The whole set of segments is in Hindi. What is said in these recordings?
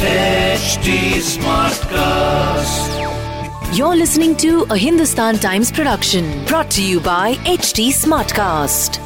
HT Smartcast. You're listening to a Hindustan Times production brought to you by HT Smartcast.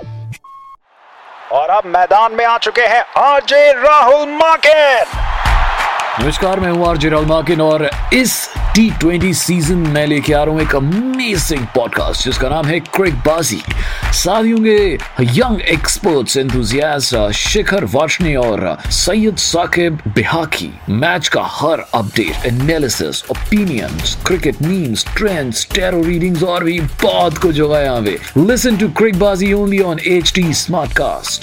और अब मैदान में आ चुके हैं आरजे राहुल माकिन। नमस्कार, मैं हूँ आरजे राहुल माकिन और इस T20 सीजन में लेके आ रहा हूँ एक अमेजिंग पॉडकास्ट जिसका नाम है क्रिकबाजी। साथ ही होंगे young experts enthusiast Shikhar Varshney और सैयद साकिब बिहाकी। मैच का हर update, analysis, opinions, cricket memes, trends, tarot readings और भी बहुत कुछ होगा यहाँ पे। Listen to Cricbaazi only on HT Smartcast।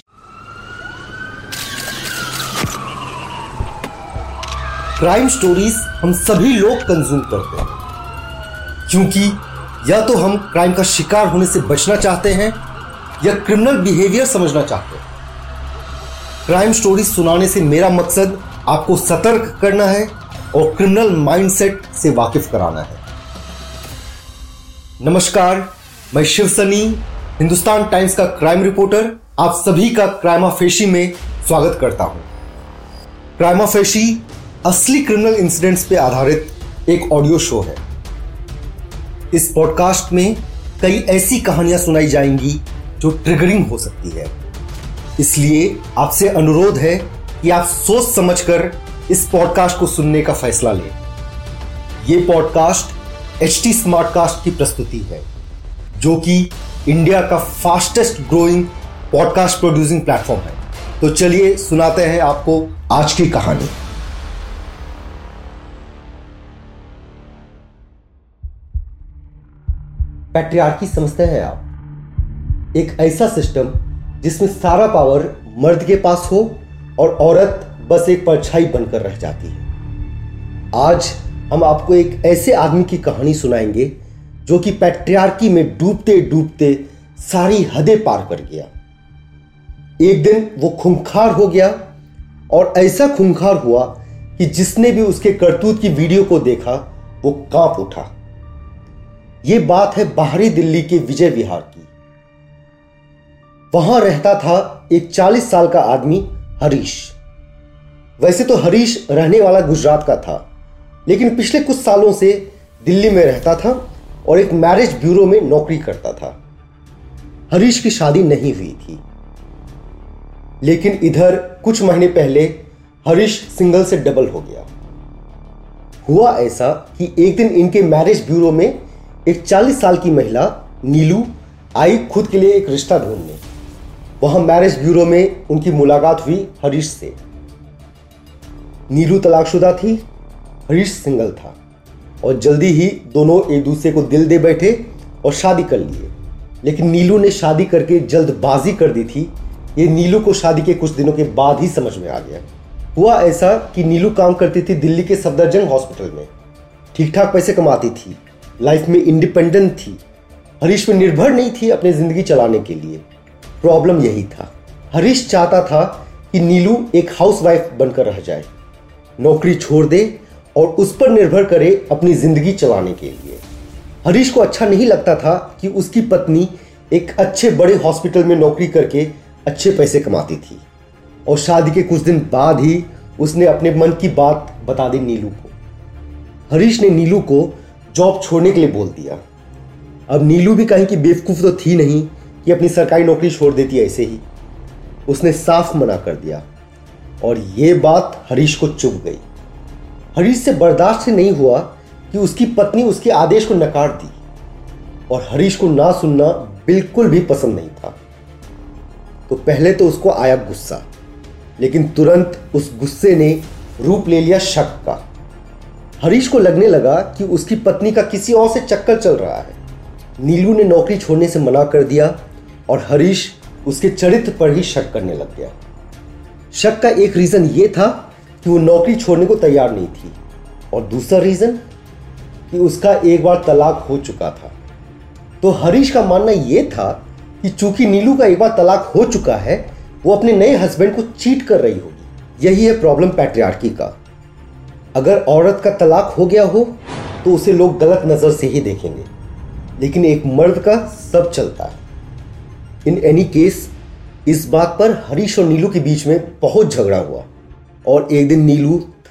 Crime stories हम सभी लोग कंज्यूम करते हैं क्योंकि या तो हम क्राइम का शिकार होने से बचना चाहते हैं या क्रिमिनल बिहेवियर समझना चाहते हैं। क्राइम स्टोरीज सुनाने से मेरा मकसद आपको सतर्क करना है और क्रिमिनल माइंडसेट से वाकिफ कराना है। नमस्कार, मैं शिव सनी, हिंदुस्तान टाइम्स का क्राइम रिपोर्टर, आप सभी का क्राइमा फेशी में स्वागत करता हूं। क्राइमा फेशी असली क्रिमिनल इंसिडेंट्स पे आधारित एक ऑडियो शो है। इस पॉडकास्ट में कई ऐसी कहानियां सुनाई जाएंगी जो ट्रिगरिंग हो सकती है, इसलिए आपसे अनुरोध है कि आप सोच समझकर इस पॉडकास्ट को सुनने का फैसला लें। यह पॉडकास्ट HT स्मार्टकास्ट की प्रस्तुति है, जो कि इंडिया का fastest growing podcast producing platform है। तो चलिए सुनाते हैं आपको आज की कहानी। पैट्रियार्की समझते हैं आप? एक ऐसा सिस्टम जिसमें सारा पावर मर्द के पास हो और औरत बस एक परछाई बनकर रह जाती है। आज हम आपको एक ऐसे आदमी की कहानी सुनाएंगे जो कि पैट्रियार्की में डूबते डूबते सारी हदें पार कर गया। एक दिन वो खूंखार हो गया और ऐसा खूंखार हुआ कि जिसने भी उसके करतूत की वीडियो को देखा वो कांप उठा। ये बात है बाहरी दिल्ली के विजय विहार की। वहां रहता था एक 40 साल का आदमी हरीश। वैसे तो हरीश रहने वाला गुजरात का था, लेकिन पिछले कुछ सालों से दिल्ली में रहता था और एक मैरिज ब्यूरो में नौकरी करता था। हरीश की शादी नहीं हुई थी, लेकिन इधर कुछ महीने पहले हरीश सिंगल से डबल हो गया। हुआ ऐसा कि एक दिन इनके मैरिज ब्यूरो में एक 40 साल की महिला नीलू आई खुद के लिए एक रिश्ता ढूंढने। वहां मैरिज ब्यूरो में उनकी मुलाकात हुई हरीश से। नीलू तलाकशुदा थी, हरीश सिंगल था और जल्दी ही दोनों एक दूसरे को दिल दे बैठे और शादी कर लिए। लेकिन नीलू ने शादी करके जल्दबाजी कर दी थी। ये नीलू को शादी के कुछ दिनों के बाद ही समझ में आ गया। हुआ ऐसा कि नीलू काम करती थी दिल्ली के सफदरजंग हॉस्पिटल में। ठीक ठाक पैसे कमाती थी, लाइफ में इंडिपेंडेंट थी, हरीश पे निर्भर नहीं थी अपनी जिंदगी चलाने के लिए। प्रॉब्लम यही था, हरीश चाहता था कि नीलू एक हाउसवाइफ बनकर रह जाए, नौकरी छोड़ दे और उस पर निर्भर करे अपनी जिंदगी चलाने के लिए। हरीश को अच्छा नहीं लगता था कि उसकी पत्नी एक अच्छे बड़े हॉस्पिटल में नौकरी करके अच्छे पैसे कमाती थी और शादी के कुछ दिन बाद ही उसने अपने मन की बात बता दी नीलू को। हरीश ने नीलू को जॉब छोड़ने के लिए बोल दिया। अब नीलू भी कहीं की बेवकूफ तो थी नहीं कि अपनी सरकारी नौकरी छोड़ देती ऐसे ही। उसने साफ मना कर दिया और ये बात हरीश को चुभ गई। हरीश से बर्दाश्त नहीं हुआ कि उसकी पत्नी उसके आदेश को नकार दी और हरीश को ना सुनना बिल्कुल भी पसंद नहीं था। तो पहले तो उसको आया गुस्सा, लेकिन तुरंत उस गुस्से ने रूप ले लिया शक का। हरीश को लगने लगा कि उसकी पत्नी का किसी और से चक्कर चल रहा है। नीलू ने नौकरी छोड़ने से मना कर दिया और हरीश उसके चरित्र पर ही शक करने लग गया। शक का एक रीजन ये था कि वो नौकरी छोड़ने को तैयार नहीं थी और दूसरा रीजन कि उसका एक बार तलाक हो चुका था। तो हरीश का मानना यह था कि चूंकि नीलू का एक बार तलाक हो चुका है, वो अपने नए हस्बैंड को चीट कर रही होगी। यही है प्रॉब्लम पैट्रियार्की का। अगर औरत का तलाक हो गया हो तो उसे लोग गलत नजर से ही देखेंगे, लेकिन एक मर्द का सब चलता है। इन एनी केस इस बात पर हरीश और नीलू के बीच में बहुत झगड़ा हुआ और एक दिन नीलू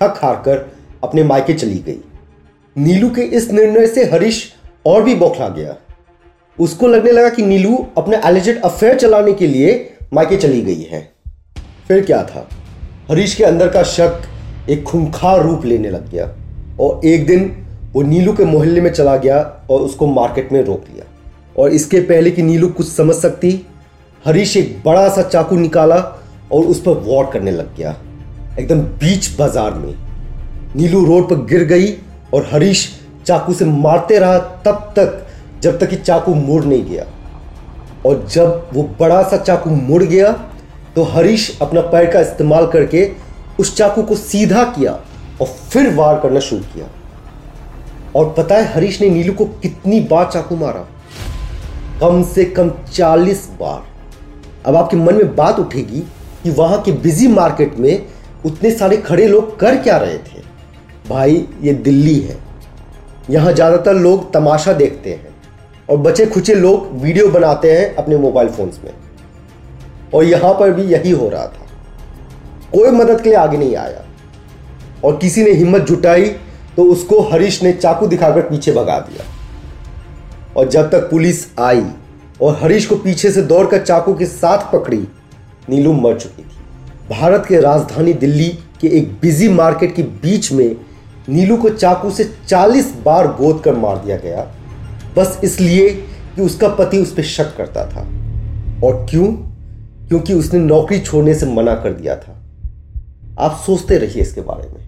थक हार कर अपने मायके चली गई। नीलू के इस निर्णय से हरीश और भी बौखला गया। उसको लगने लगा कि नीलू अपने एलिजेड अफेयर चलाने के लिए मायके चली गई है। फिर क्या था, हरीश के अंदर का शक एक खूंखार रूप लेने लग गया और एक दिन वो नीलू के मोहल्ले में चला गया और उसको मार्केट में रोक लिया। और इसके पहले कि नीलू कुछ समझ सकती, हरीश एक बड़ा सा चाकू निकाला और उस पर वार करने लग गया, एकदम बीच बाजार में। नीलू रोड पर गिर गई और हरीश चाकू से मारते रहा तब तक जब तक कि चाकू मुड़ नहीं गया। और जब वो बड़ा सा चाकू मुड़ गया तो हरीश अपना पैर का इस्तेमाल करके उस चाकू को सीधा किया और फिर वार करना शुरू किया। और पता है हरीश ने नीलू को कितनी बार चाकू मारा? कम से कम 40 बार। अब आपके मन में बात उठेगी कि वहां के बिजी मार्केट में उतने सारे खड़े लोग कर क्या रहे थे? भाई, ये दिल्ली है, यहां ज्यादातर लोग तमाशा देखते हैं और बचे खुचे लोग वीडियो बनाते हैं अपने मोबाइल फोन्स में। और यहां पर भी यही हो रहा था। कोई मदद के लिए आगे नहीं आया और किसी ने हिम्मत जुटाई तो उसको हरीश ने चाकू दिखाकर पीछे भगा दिया। और जब तक पुलिस आई और हरीश को पीछे से दौड़कर चाकू के साथ पकड़ी, नीलू मर चुकी थी। भारत के राजधानी दिल्ली के एक बिजी मार्केट के बीच में नीलू को चाकू से 40 बार गोद कर मार दिया गया, बस इसलिए कि उसका पति उस पर शक करता था। और क्यों? क्योंकि उसने नौकरी छोड़ने से मना कर दिया था। आप सोचते रहिए इसके बारे में।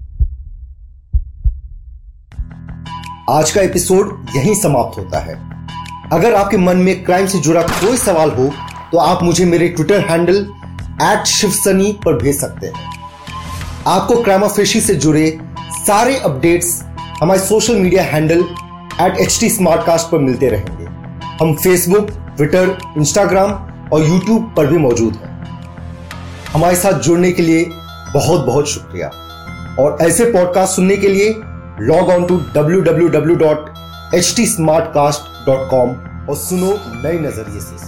आज का एपिसोड यहीं समाप्त होता है। अगर आपके मन में क्राइम से जुड़ा कोई सवाल हो तो आप मुझे मेरे ट्विटर हैंडल @शिवसनी पर भेज सकते हैं। आपको क्राइम ऑफ फेशी से जुड़े सारे अपडेट्स हमारे social media handle @HT Smartcast पर मिलते रहेंगे। हम फेसबुक, ट्विटर, इंस्टाग्राम और यूट्यूब पर भी मौजूद हैं। हमारे साथ जुड़ने के लिए बहुत बहुत शुक्रिया। और ऐसे पॉडकास्ट सुनने के लिए लॉग ऑन टू www.htsmartcast.com और सुनो नए नजरिए से।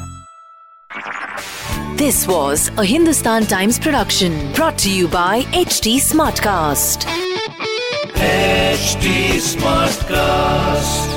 This was a Hindustan Times production brought to you by HT Smartcast. HT Smartcast.